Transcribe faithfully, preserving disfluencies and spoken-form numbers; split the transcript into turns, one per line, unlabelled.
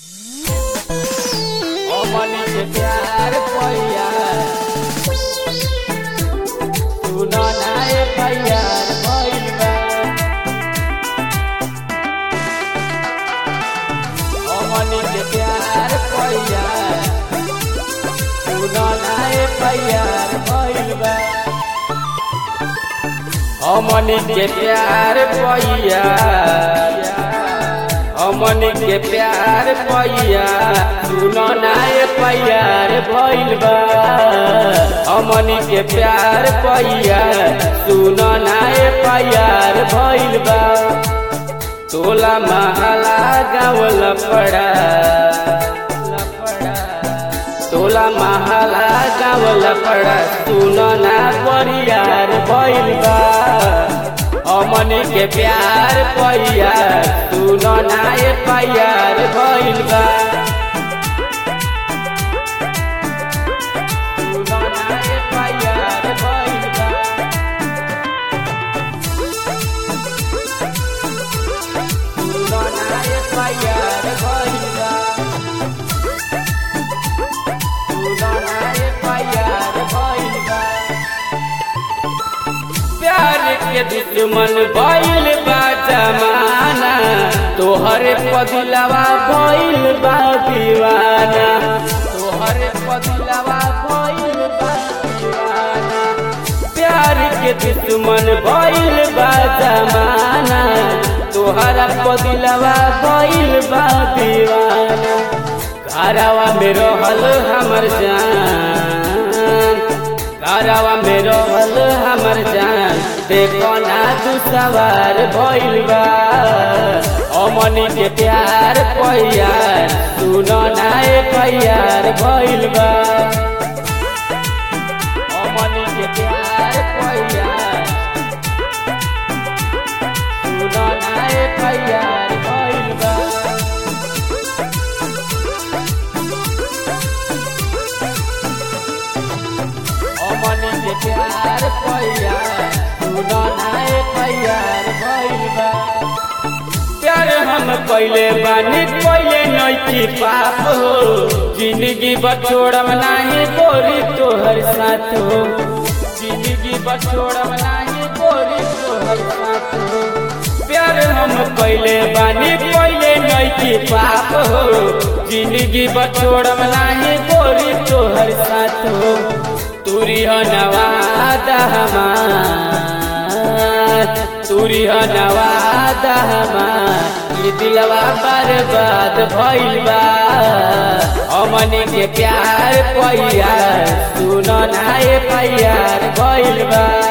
मनी के प्यार पैया तू न नाए प्यार भइल बा। ओ मनी के प्यार पैया तू न नाए प्यार भइल बा। ओ मनी के प्यार पैया अमन के प्यार पैया सुनो नाए प्यार भइल बा। अमन के प्यार पैया सुनो नाए प्यार भइल बा। टोला महला गाँव लफड़ा टोला महला गाँव लफड़ा सुनो ना परियार भइल बा। अमन के प्यार पैया तू न नाए प्यार भइल बा। तू न नाए प्यार भइल बा। तू न नाए प्यार भइल बा। तू न नाए प्यार भइल बा। प्यार के दुश्मन भइल बा जमाना तोहर पगलवा भइल बा दीवाना। तोहर पगलवा भइल बा दीवाना। प्यार के दुश्मन भइल बा जमाना तोहर पगलवा भइल बा दीवाना। घरवा में रहल हमर जान घरवा में रहल हमर जान देखो ना तू सवार भइल बा। अमन के प्यार पैया तू न नाए प्यार भइल बा। अमन के प्यार पैया तू न नाए प्यार भइल बा। अमन के प्यार पैया तू न नाए प्यार भइल बा। प्यार हम पहले बानी पहले नइखी पाप हो जिंदगी बछोड़म नाही गोरी तोहर साथ हो। जिंदगी बछोड़म नाही गोरी तोहर साथ हो। प्यार हम पहले बानी पहले नइखी पाप हो जिंदगी बछोड़म नाही गोरी तोहर साथ हो। तुरी हो नवादा हमार तुरी हो नवादा हमार ये दिलवा बर्बाद भइल बा। अमन के प्यार पैया तू न नाए प्यार भइल बा।